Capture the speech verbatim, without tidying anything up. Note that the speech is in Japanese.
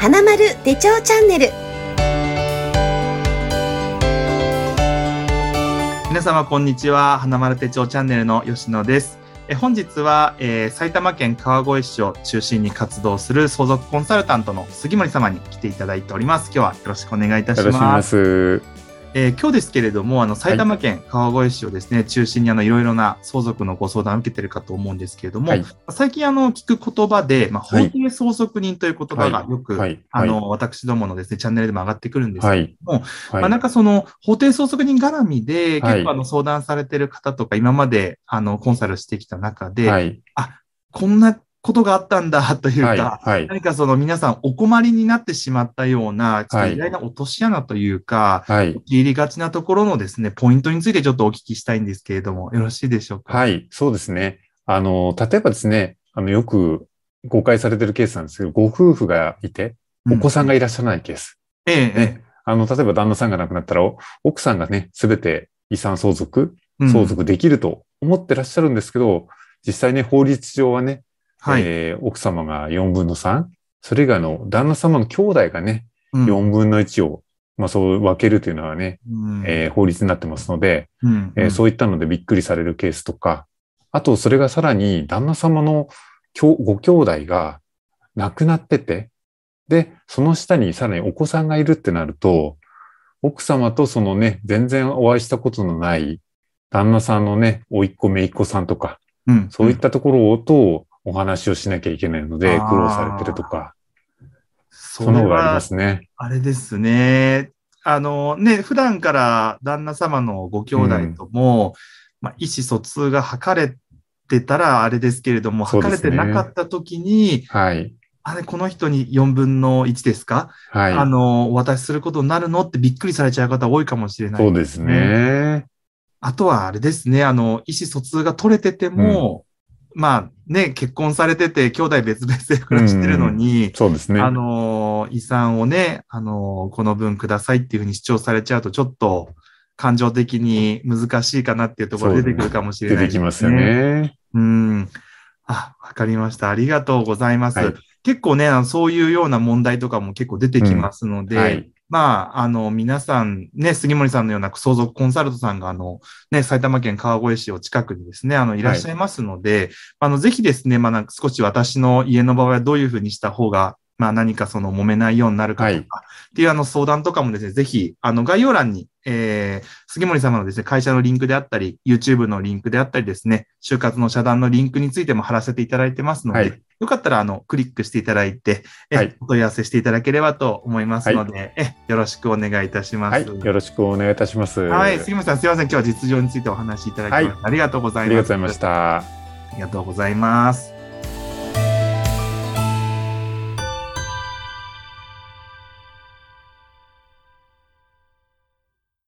花丸手帳チャンネル。 皆様こんにちは。花丸手帳チャンネルの吉野です。え本日は、えー、埼玉県川越市を中心に活動する相続コンサルタントの杉森様に来ていただいております。今日はよろしくお願いいたします。 よろしくお願いします。 えー、今日ですけれども、あの埼玉県川越市をですね、はい、中心にあのいろいろな相続のご相談を受けているかと思うんですけれども、はい、最近あの聞く言葉で、まあ、法定相続人という言葉がよく、はいはい、あの私どものですねチャンネルでも上がってくるんですけれども、はいまあ、なんかその法定相続人絡みで結構あの相談されている方とか、今まであのコンサルしてきた中で、はい、あこんなことがあったんだというか、はいはい、何かその皆さんお困りになってしまったような、ちょっと意外な落とし穴というか、はい、入りがちなところのですね、ポイントについてちょっとお聞きしたいんですけれども、よろしいでしょうか。 はい、そうですね。あの、例えばですね、あの、よく誤解されているケースなんですけど、ご夫婦がいて、お子さんがいらっしゃらないケース。 うん、ええ、 ね。あの、例えば旦那さんが亡くなったら、奥さんがね、すべて遺産相続、相続できると思ってらっしゃるんですけど、うん、実際ね、法律上はね、はいえー、奥様がよんぶんのさん、それ以外の旦那様の兄弟がね、うん、よんぶんのいちを、まあそう分けるというのはね、うんえー、法律になってますので、うんうんえー、そういったのでびっくりされるケースとか、あとそれがさらに旦那様のご兄弟が亡くなってて、で、その下にさらにお子さんがいるってなると、奥様とそのね、全然お会いしたことのない旦那さんのね、甥っ子姪っ子さんとか、うん、そういったところと、お話をしなきゃいけないので苦労されてるとか、その方がありますね。 あれですね。あのね、普段から旦那様のご兄弟とも、うんまあ、意思疎通が図れてたらあれですけれども、図れてなかった時に、はい、あれ、この人によんぶんのいちですか、はい、あの、お渡しすることになるのってびっくりされちゃう方多いかもしれないですね。そうですね。 あとはあれですね、あの、意思疎通が取れてても、うんまあね、結婚されてて、兄弟別々で暮らしてるのに、うん、 そうですね。 あの、遺産をね、あの、この分くださいっていうふうに主張されちゃうと、ちょっと感情的に難しいかなっていうところが出てくるかもしれないですね。 出てきますよね。 うん。あ、わかりました。ありがとうございます。はい、結構ね、そういうような問題とかも結構出てきますので、うんはいまあ、あの、皆さん、ね、杉森さんのような相続コンサルトさんが、あの、ね、埼玉県川越市を近くにですね、あの、いらっしゃいますので、はい、あの、ぜひですね、まあ、なんか少し私の家の場合はどういうふうにした方が、まあ、何かその揉めないようになるかとか、っていうあの相談とかもですね、ぜひ、あの、概要欄に、えー、杉森様のですね、会社のリンクであったり、YouTube のリンクであったりですね、就活の社団のリンクについても貼らせていただいてますので、はい、よかったら、あの、クリックしていただいて、え、はい、お問い合わせしていただければと思いますので、はい、え、よろしくお願いいたします。 はい、よろしくお願いいたします。 はい、杉森さん、すいません。今日は実情についてお話しいただきまして、はい、ありがとうございます。 ありがとうございました。 ありがとうございます。